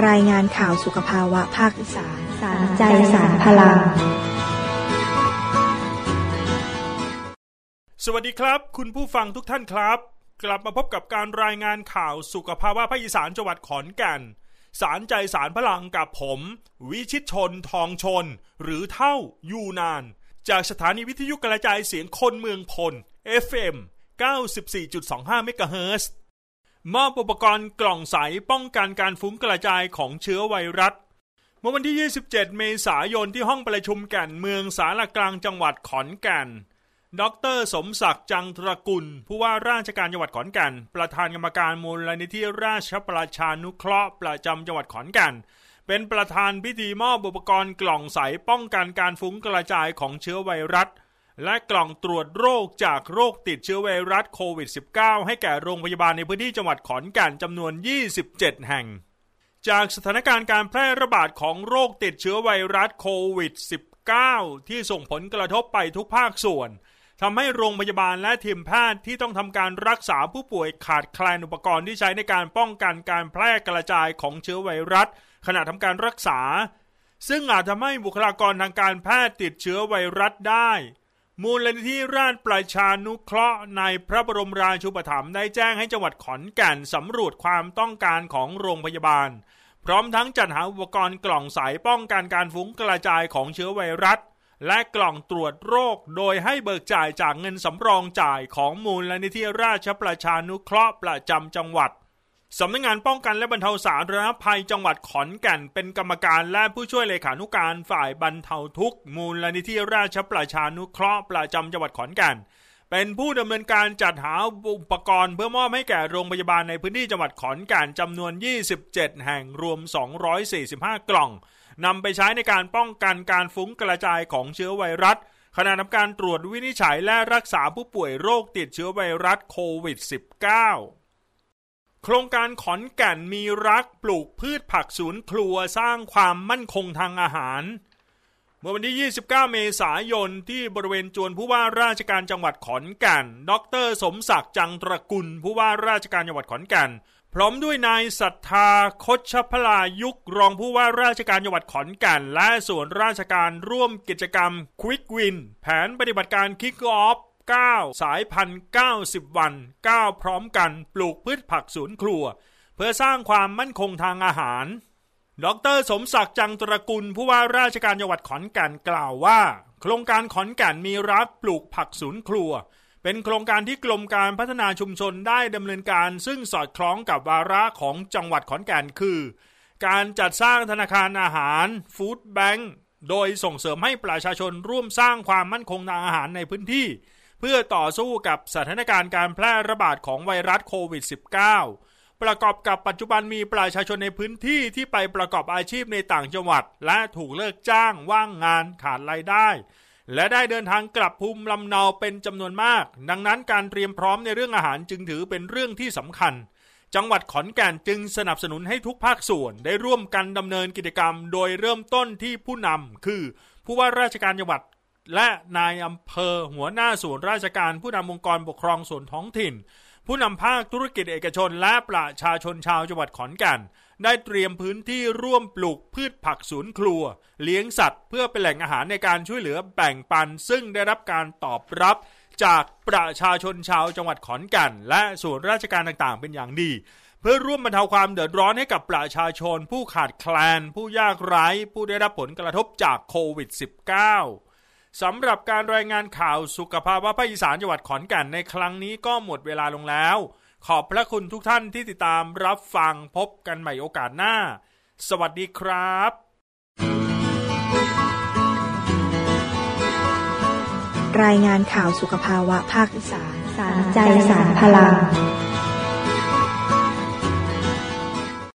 รายงานข่าวสุขภาวะภาคอีสานสารใจสารพลังสวัสดีครับคุณผู้ฟังทุกท่านครับกลับมาพบกับการรายงานข่าวสุขภาวะภาคอีสานจังหวัดขอนแก่นสารใจสารพลังกับผมวิชิตชนทองชนหรือเท่ายูนานจากสถานีวิทยุกระจายเสียงคนเมืองพล FM 94.25 เมกะเฮิรตซ์มอบอุปกรณ์กล่องใสป้องกันการฟุ้งกระจายของเชื้อไวรัสเมื่อวันที่ 27 เมษายนที่ห้องประชุมแก่นเมืองสารกลางจังหวัดขอนแก่นดร.สมศักดิ์จังตระกุลผู้ว่าราชการจังหวัดขอนแก่นประธานกรรมการมูลนิธิราชประชานุเคราะห์ประจำจังหวัดขอนแก่นเป็นประธานพิธีมอบอุปกรณ์กล่องใสป้องกันการฟุ้งกระจายของเชื้อไวรัสและกล่องตรวจโรคจากโรคติดเชื้อไวรัสโควิด -19 ให้แก่โรงพยาบาลในพื้นที่จังหวัดขอนแก่นจำนวน 27 แห่งจากสถานการณ์การแพร่ระบาดของโรคติดเชื้อไวรัสโควิด -19 ที่ส่งผลกระทบไปทุกภาคส่วนทำให้โรงพยาบาลและทีมแพทย์ที่ต้องทำการรักษาผู้ป่วยขาดแคลนอุปกรณ์ที่ใช้ในการป้องกันการแพร่กระจายของเชื้อไวรัสขณะทำการรักษาซึ่งอาจทำให้บุคลากรทางการแพทย์ติดเชื้อไวรัสได้มูลนิธิราชประชานุเคราะห์ในพระบรมราชูปถัมภ์ได้แจ้งให้จังหวัดขอนแก่นสำรวจความต้องการของโรงพยาบาลพร้อมทั้งจัดหาอุปกรณ์กล่องใสป้องกันการฟุ้งกระจายของเชื้อไวรัสและกล่องตรวจโรคโดยให้เบิกจ่ายจากเงินสำรองจ่ายของมูลนิธิราชประชานุเคราะห์ประจำจังหวัดสำนักงานป้องกันและบรรเทาสาธารณภัยจังหวัดขอนแก่นเป็นกรรมการและผู้ช่วยเลขานุการฝ่ายบรรเทาทุกข์มูลนิธิราชประชานุเคราะห์ประจำจังหวัดขอนแก่นเป็นผู้ดำเนินการจัดหาอุปกรณ์เพื่อมอบให้แก่โรงพยาบาลในพื้นที่จังหวัดขอนแก่นจำนวน 27 แห่งรวม 245 กล่องนำไปใช้ในการป้องกันการฟุ้งกระจายของเชื้อไวรัสขณะทำการตรวจวินิจฉัยและรักษาผู้ป่วยโรคติดเชื้อไวรัสโควิด -19 โครงการขอนแก่นมีรักปลูกพืชผักสวนครัวสร้างความมั่นคงทางอาหารเมื่อวันที่ 29 เมษายนที่บริเวณจวนผู้ว่าราชการจังหวัดขอนแก่นดร.สมศักดิ์จังตระกุลผู้ว่าราชการจังหวัดขอนแก่นพร้อมด้วยนายศรัทธาคชพลายุกรองผู้ว่าราชการจังหวัดขอนแก่นและส่วนราชการร่วมกิจกรรม Quick Win แผนปฏิบัติการ Kick Off 9 สายพันธุ์90 วัน9พร้อมกันปลูกพืชผักสวนครัวเพื่อสร้างความมั่นคงทางอาหารดร.สมศักดิ์จังตระกุลผู้ว่าราชการจังหวัดขอนแก่นกล่าวว่าโครงการขอนแก่นมีรักปลูกผักสวนครัวเป็นโครงการที่กรมการพัฒนาชุมชนได้ดำเนินการซึ่งสอดคล้องกับวาระของจังหวัดขอนแก่นคือการจัดสร้างธนาคารอาหารฟู้ดแบงค์โดยส่งเสริมให้ประชาชนร่วมสร้างความมั่นคงทางอาหารในพื้นที่เพื่อต่อสู้กับสถานการณ์การแพร่ระบาดของไวรัสโควิด -19 ประกอบกับปัจจุบันมีประชาชนในพื้นที่ที่ไปประกอบอาชีพในต่างจังหวัดและถูกเลิกจ้างว่างงานขาดรายได้และได้เดินทางกลับภูมิลำเนาเป็นจำนวนมากดังนั้นการเตรียมพร้อมในเรื่องอาหารจึงถือเป็นเรื่องที่สำคัญจังหวัดขอนแก่นจึงสนับสนุนให้ทุกภาคส่วนได้ร่วมกันดำเนินกิจกรรมโดยเริ่มต้นที่ผู้นำคือผู้ว่าราชการจังหวัดและนายอำเภอหัวหน้าส่วนราชการผู้นำองค์กรปกครองส่วนท้องถิ่นผู้นำภาคธุรกิจเอกชนและประชาชนชาวจังหวัดขอนแก่นได้เตรียมพื้นที่ร่วมปลูกพืชผักสวนครัวเลี้ยงสัตว์เพื่อเป็นแหล่งอาหารในการช่วยเหลือแบ่งปันซึ่งได้รับการตอบรับจากประชาชนชาวจังหวัดขอนแก่นและส่วนราชการต่างๆเป็นอย่างดีเพื่อร่วมบรรเทาความเดือดร้อนให้กับประชาชนผู้ขาดแคลนผู้ยากไร้ผู้ได้รับผลกระทบจากโควิด -19 สำหรับการรายงานข่าวสุขภาวะภาคอีสานจังหวัดขอนแก่นในครั้งนี้ก็หมดเวลาลงแล้วขอบพระคุณทุกท่านที่ติดตามรับฟังพบกันใหม่โอกาสหน้าสวัสดีครับรายงานข่าวสุขภาวะภาคอีสานสารใจสารพลัง